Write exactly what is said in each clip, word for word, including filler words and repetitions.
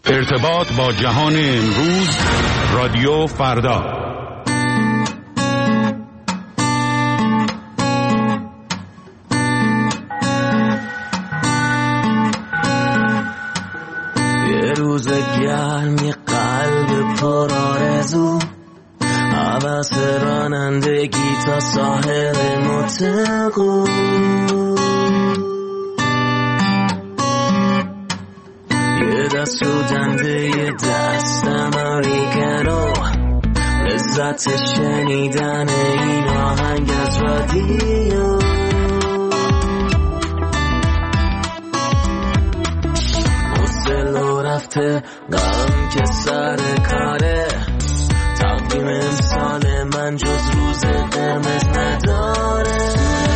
ارتباط با جهان امروز، رادیو فردا. یه روز گرم، یه قلب پر آرزو، هوس رانندگی تا ساحل مطلقو، یه دست رو دنده یه دست امریکنو، لذت شنیدن این آهنگ از رادیو. حوصله رفته غم که سر کاره، تقویم امسال من جز روز قرمز نداره.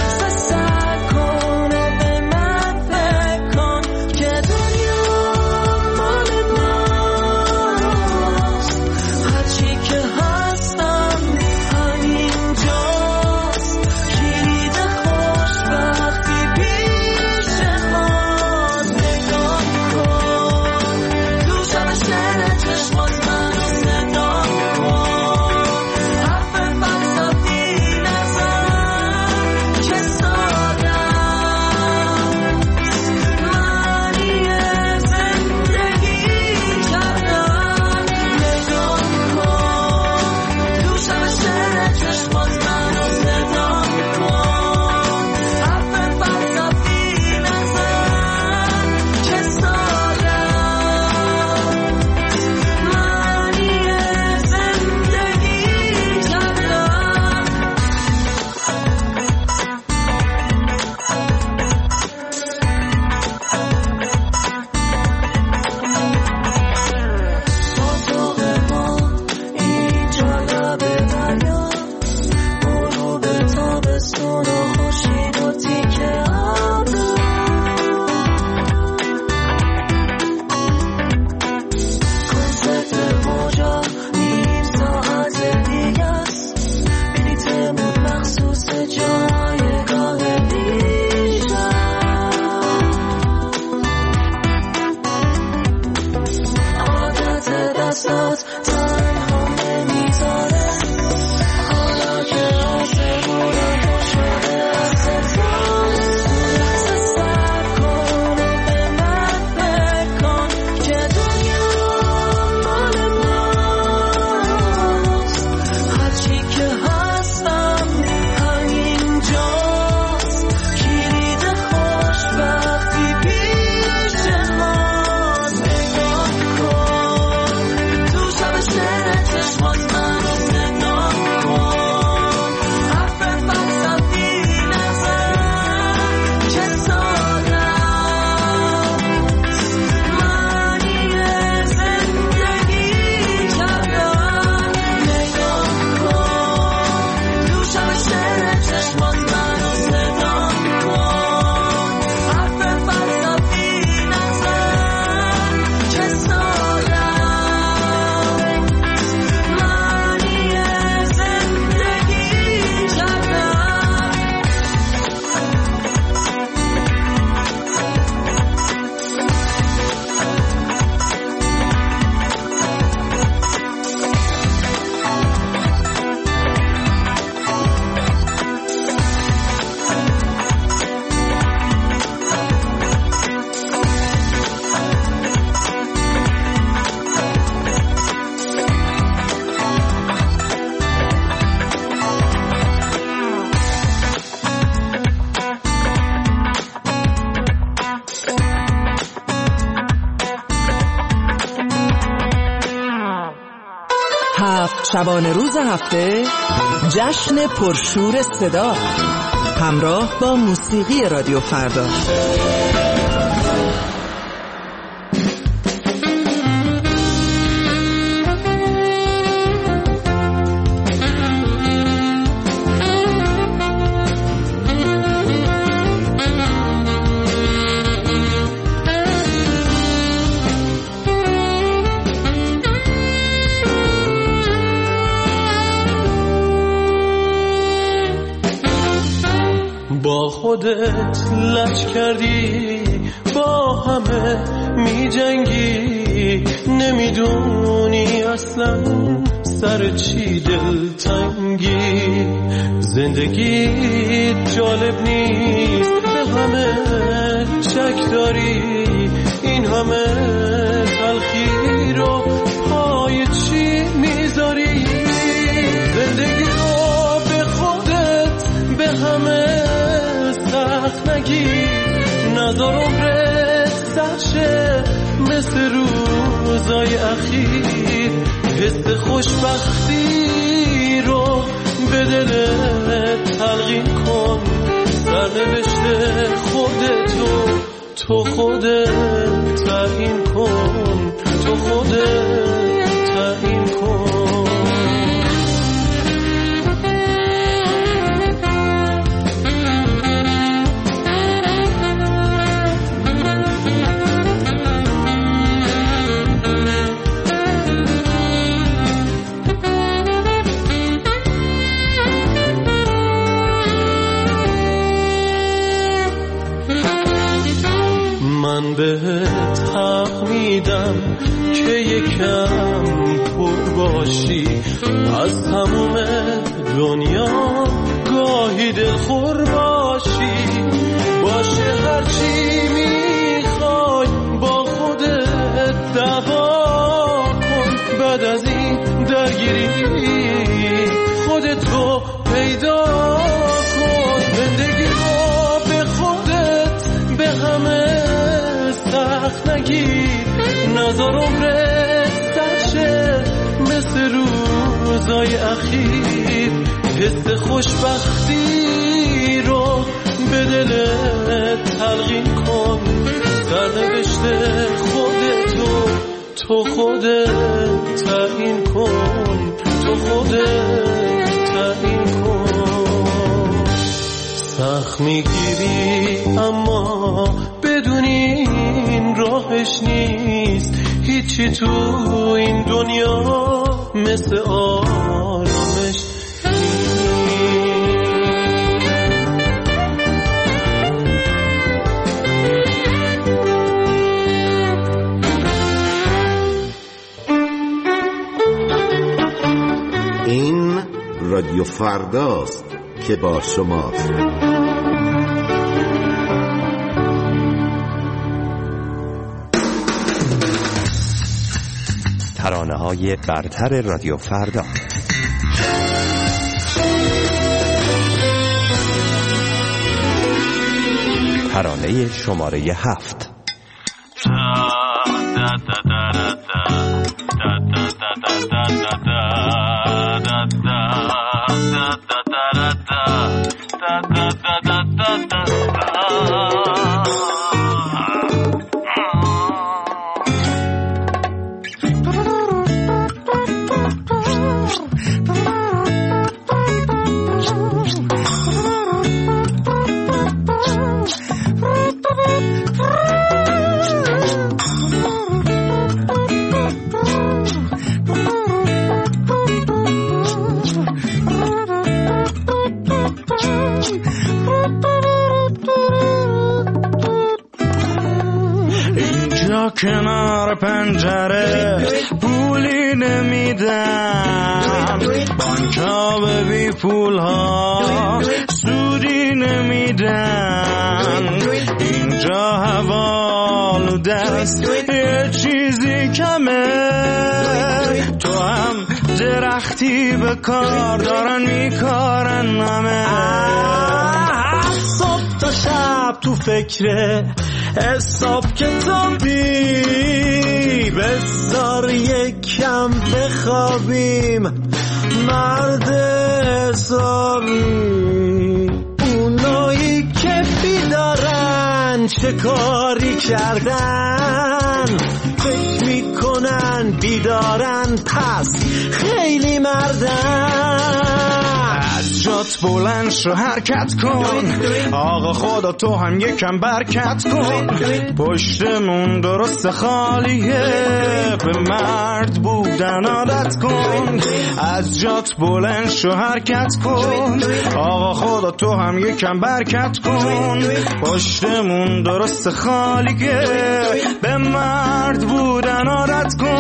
شبانه روز هفته، جشن پرشور صدا، همراه با موسیقی رادیو فردا. خودت لج کردی، با همه می جنگی، نمیدونی اصلا سر چی دلتنگی، زندگی جالب نیست، به همه شک داری، این همه تلخی رو پای چی میذاری؟ زندگی رو به خودت به همه سخت نگیر، نذار عمرت سرشه مثل روزای اخیر، حس خوشبختی رو به دلت تلقین کن، سرنوشت خودتو تو خودت تعیین کن، تو خودت تعیین کن. من بهت حق میدم که یکم پر باشی از تموم دنیا، گاهی دلخور باشی، باشه هرچی میخوای با خودت دعوا کن، بعد از این درگیری خودتو پیدا کن، زندگی رو به خودت به همه سخت نگیر، نذار عمرت سرشه مثل روزای اخیر، حس خوشبختی رو به دلت تلقین کن، سرنوشت خودتو تو خودت تعیین کن، تو خودت تعیین کن. سخت میگیری اما بدونی این راهش نیست، هیچی تو این دنیا مثل آرامش این رادیو فرداست که با شماست. ترانه‌های برتر رادیو فردا. ترانه شماره هفت. کنار پنجره پولی نمیدن، بانک‌ها به بی پول‌ها سودی نمیدن، اینجا هوا آلوده است یه چیزی کمه، تو هم درختی به کار دارن میکارن همه، صبح تا شب تو فکره حساب کتابی، بذار یکم بخوابیم مرد حسابی، اونایی که بیدارن چه کاری کردن، فکر میکنن بیدارن پس خیلی مردن، از جات بلند شو حرکت کن، آقا خدا تو هم یکم برکت کن، پشتمون درست خالیه به مرد بودن عادت کن، از جات بلند شو حرکت کن، آقا خدا تو هم یکم برکت کن، پشتمون درست خالیه به مرد بودن عادت کن.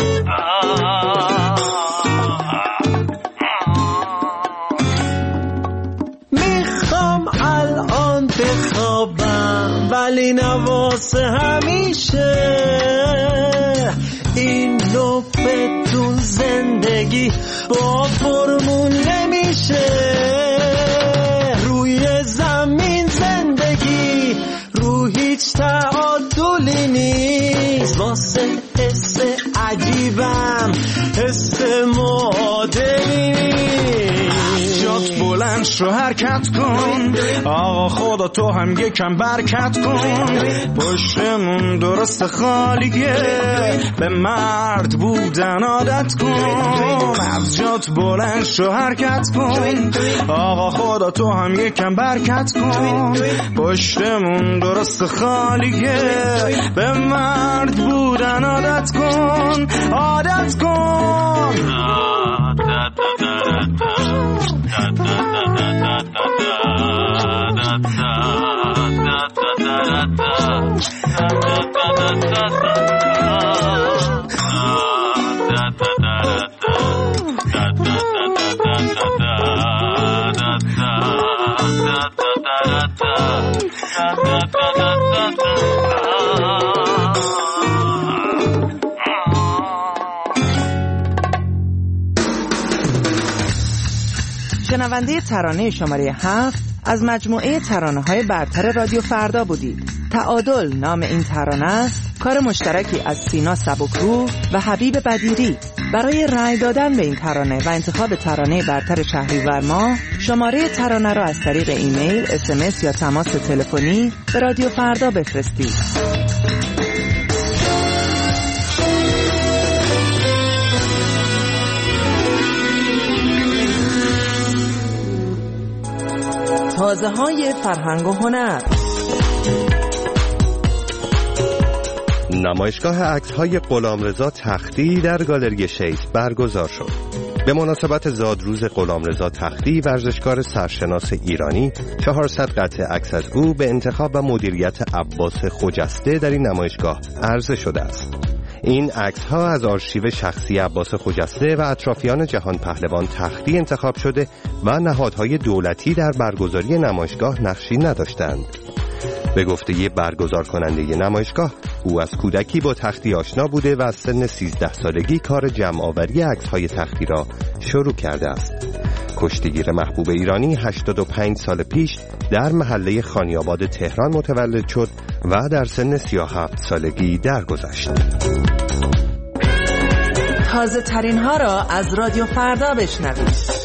میخوام الان بخوابم ولی نواسه همیشه این لپتون زندگی با فرمون نمیشه روی زمین زندگی رو هیچ تعادلی نیست واسه حس عجیبم حس معادلی نیست جات بلند شو حرکت کن آقا خدا تو هم یکم برکت کن پشتمون درست خالیه به مرد بودن عادت کن از جات بلند شو حرکت کن آقا خدا تو هم یکم برکت کن پشتمون درست خالیه به مرد بودن عادت کن عادت کن شنونده ترانه شماره هفت از مجموعه ترانه‌های برتر رادیو فردا بودید. تعادل نام این ترانه است، کار مشترکی از سینا سبکرو و حبیب بدیری. برای رأی دادن به این ترانه و انتخاب ترانه برتر شهریور ماه، شماره ترانه را از طریق ایمیل، اس ام اس یا تماس تلفنی به رادیو فردا بفرستید. تازه های فرهنگ و هنر. نمایشگاه عکس‌های غلامرضا تختی در گالری شیخ برگزار شد. به مناسبت زادروز غلامرضا تختی، ورزشکار سرشناس ایرانی، چهارصد قطعه عکس از او به انتخاب و مدیریت عباس خجسته در این نمایشگاه عرضه شده است. این عکس‌ها از آرشیو شخصی عباس خجسته و اطرافیان جهان پهلوان تختی انتخاب شده و نهادهای دولتی در برگزاری نمایشگاه نقشی نداشتند. به گفته برگزار کننده نمایشگاه، او از کودکی با تختی آشنا بوده و از سن سیزده سالگی کار جمع‌آوری عکس‌های تختی را شروع کرده است. کشتیگیر محبوب ایرانی هشتاد و پنج سال پیش در محله خانیاباد تهران متولد شد و در سن سی و هفت سالگی درگذشت. تازه ترین ها را از رادیو فردا بشنوید.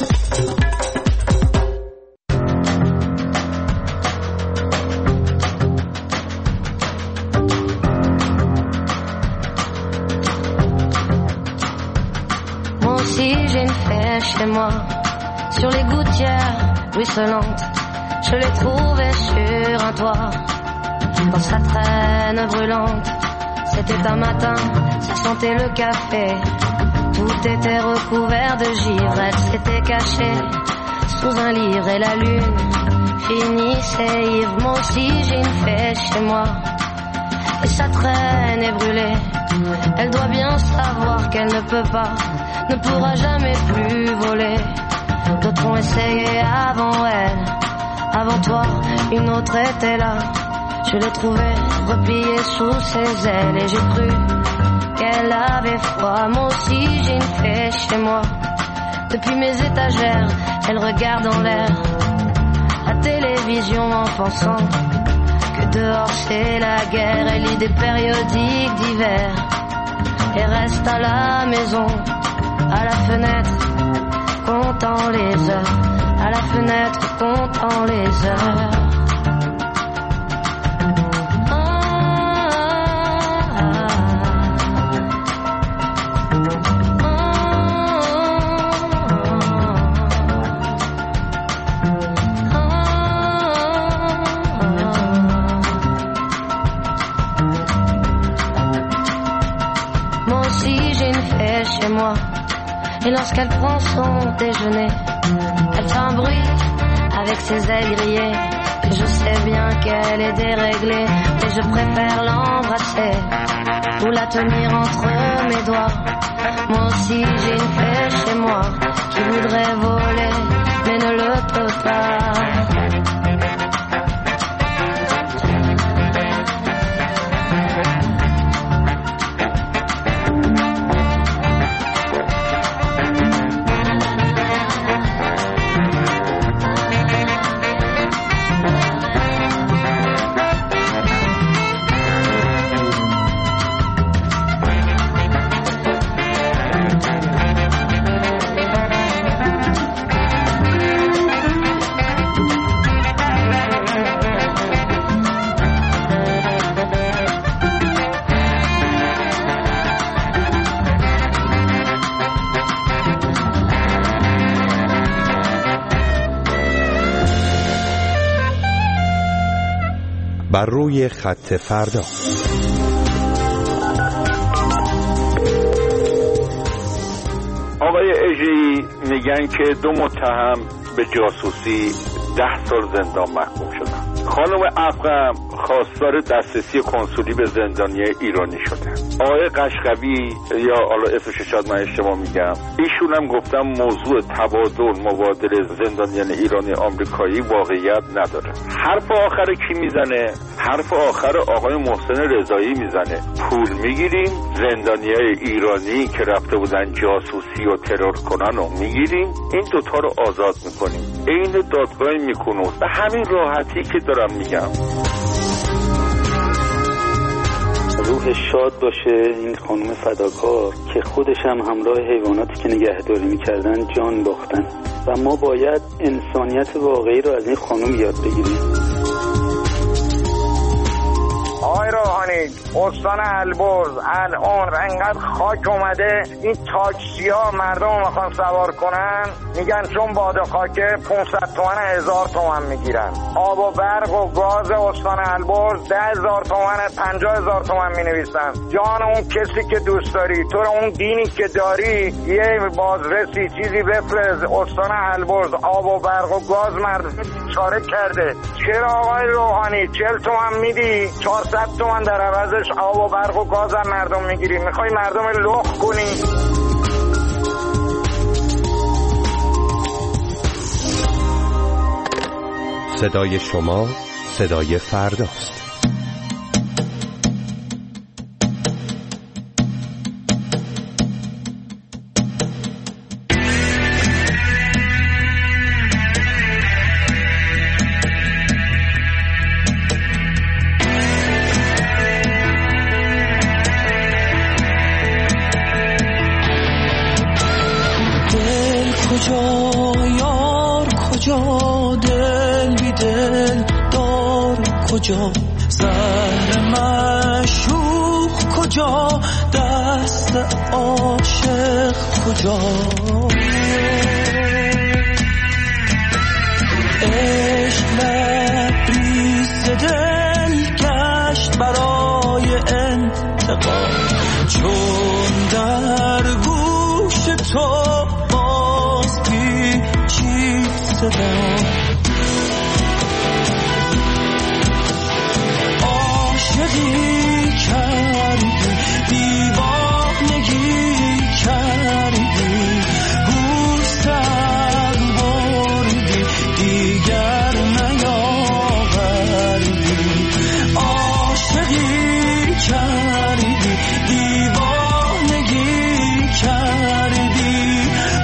Chez moi, sur les gouttières ruisselantes, je l'ai trouvé sur un toit, dans sa traîne brûlante. C'était un matin, ça sentait le café, tout était recouvert de givre. Elle s'était cachée sous un livre et la lune finissait ivre. Moi aussi j'ai une fée chez moi, et sa traîne est brûlée. Elle doit bien savoir qu'elle ne peut pas, ne pourra jamais plus voler. D'autres ont essayé avant elle, avant toi, une autre était là. Je l'ai trouvée repliée sous ses ailes et j'ai cru qu'elle avait froid. Moi aussi j'ai une fée chez moi, depuis mes étagères, elle regarde en l'air, la télévision en pensant que dehors c'est la guerre. Elle lit des périodiques d'hiver et reste à la maison, à la fenêtre, comptant les heures, à la fenêtre, comptant les heures. Moi aussi j'ai une fée chez moi, et lorsqu'elle prend son déjeuner, elle fait un bruit avec ses ailes grillées. Et je sais bien qu'elle est déréglée, mais je préfère l'embrasser ou la tenir entre mes doigts Moi aussi j'ai une flèche chez moi qui voudrait voler mais ne le peut pas. بر روی خط فردا. آقای اژه‌ای میگن که دو متهم به جاسوسی ده سال زندان محکوم شدن. خانم افغم خواستار دسترسی کنسولی به زندانیای ایرانی شدن. آقای قشقوی یا حالا اسمش شاید من اشتباه میگم، ایشون هم گفتم موضوع تبادل مبادله زندانیان ایرانی آمریکایی واقعیت نداره. حرف آخر کی میزنه؟ حرف آخر آقای محسن رضایی میزنه. پول میگیریم، زندانیای ایرانی که رفته بودن جاسوسی و ترور کنن رو میگیریم، این دوتا رو آزاد میکنیم. این دادگاه میکنوز. به همین راحتی که دارم میگم. روح شاد باشه این خانم فداکار که خودش هم همراه حیواناتی که نگهداری میکردن جان باختن و ما باید انسانیت واقعی رو از این خانم یاد بگیریم. آقای روحانی، استان البرز الان انقدر خاک اومده، این تاکسی ها مردم رو میخوان سوار کنن، میگن چون باد خاکه پانصد تومن هزار تومن میگیرن. آب و برق و گاز استان البرز ده هزار تومن پنجاه هزار تومن مینویسن. جان اون کسی که دوست داری، تو رو اون دینی که داری یه بازرسی چیزی بفرست. استان البرز آب و برق و گاز مردم چاره کرده. چرا آقای روحانی چهل تومن میدی چهارصد تومن در عوضش آب و برق و گاز هم مردم میگیری؟ میخوای مردم لخ کنی؟ صدای شما صدای فرداست. کجا زهر مشوق کجا دست عاشق کجا عشق لبریز دل گشت برای انتقام چون در گوش تو باز پیچید صدا عاشقی کردی دیوانگی کردی گوستم بردی دیگر نیاوردی عاشقی کردی دیوانگی کردی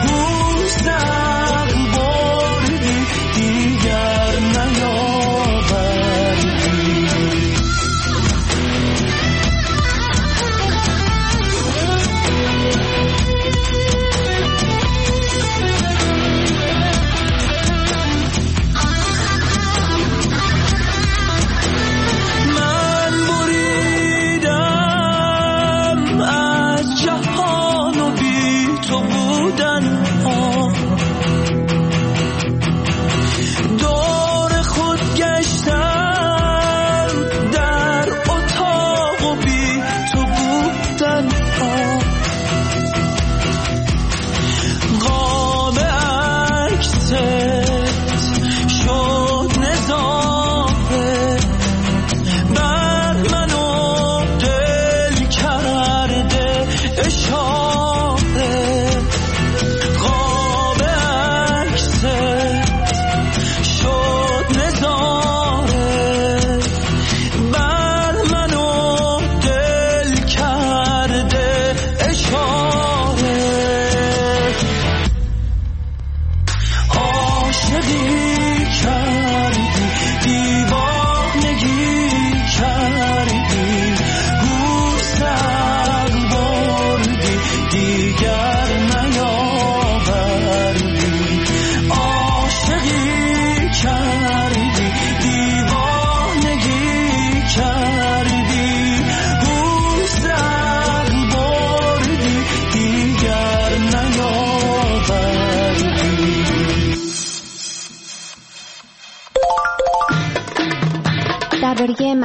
گوستم بردی دیگر نیاوردی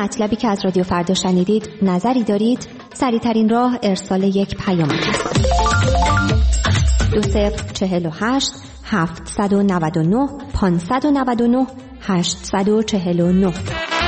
مطلبی که از رادیو فردا شنیدید نظری دارید؟ سریع‌ترین راه ارسال یک پیام است. دو صفر چهل و هشت هفتصد و نود و نه پانصد و نود و نه هشتصد و چهل و نه.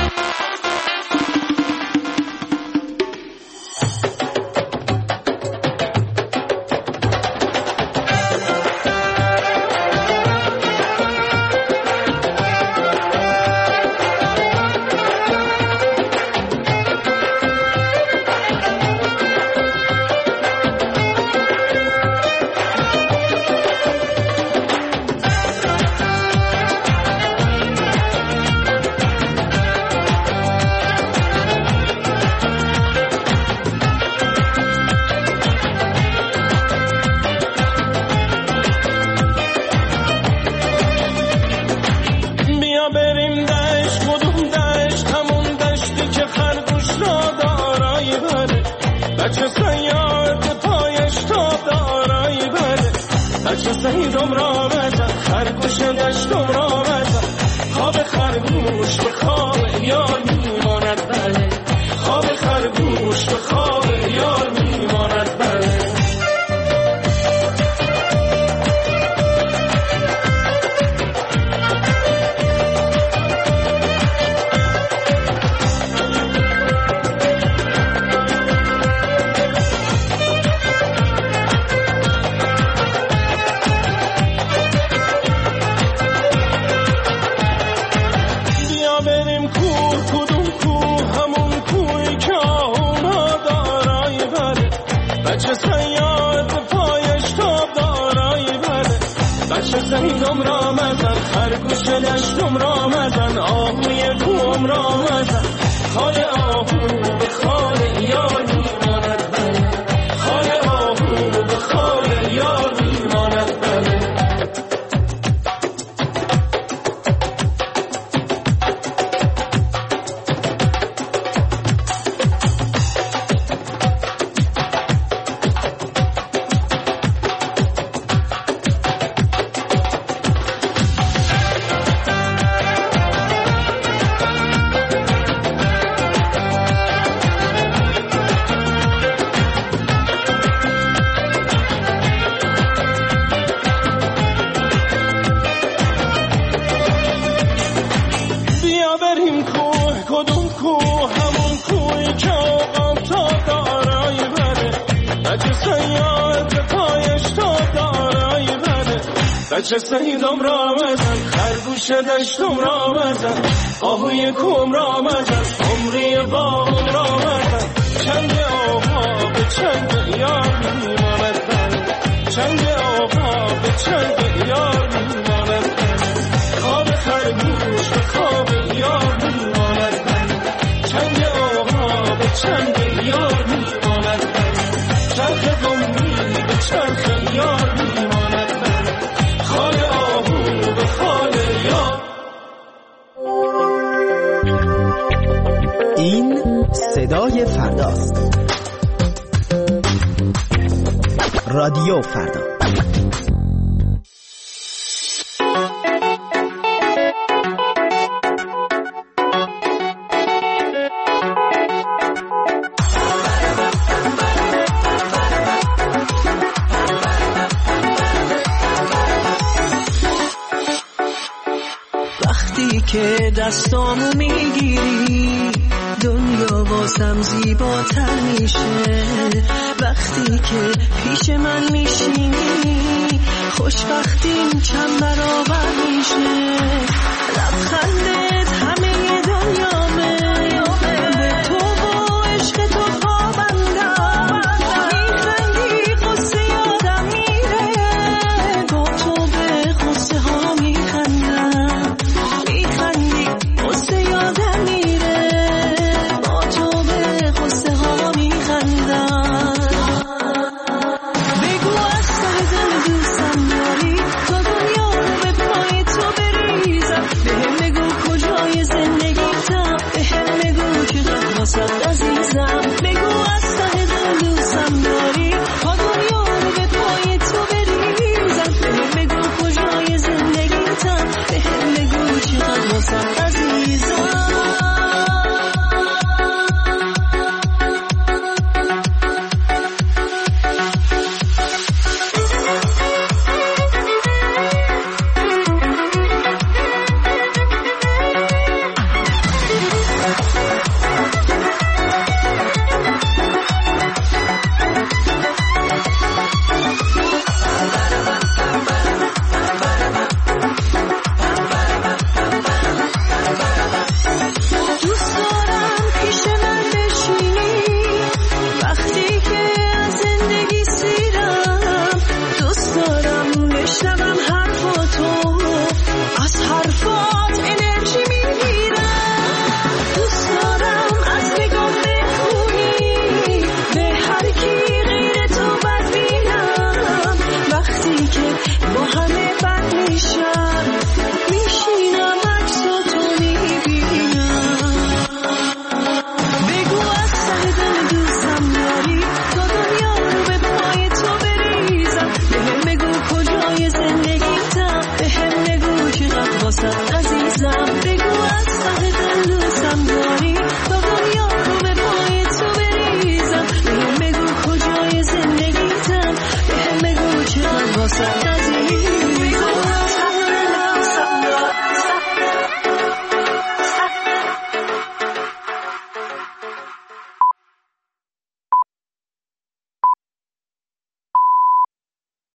بچه سیدم را مزن خرگوش دشتم را مزن آهوی کوم را مزن عمری باغم را مزن چنگ آقا به چنگ یار میماند من چنگ آقا به چنگ یار میماند من خواب خرگوش به خواب یار میماند من چنگ آقا به چنگ یار میماند من چرخ گمی به چرخ یار میماند من خال آهو به خال یار. این صدای فرداست. رادیو فردا. وقتی که دستامو میگیری دنیا واسم زیباتر میشه، وقتی که پیش من میشینی خوشبختیم چند برابر میشه، لبخندت همه دنیامه، به تو و عشق تو خوابندم، میخندی قصه یادم میره، با تو به قصه ها میخندم، میخندی قصه یادم میره، با تو به قصه ها میخندم. بگو از ته دل دوستم داری، تا دنیا رو به پای تو بریزم، بهم بگو بزن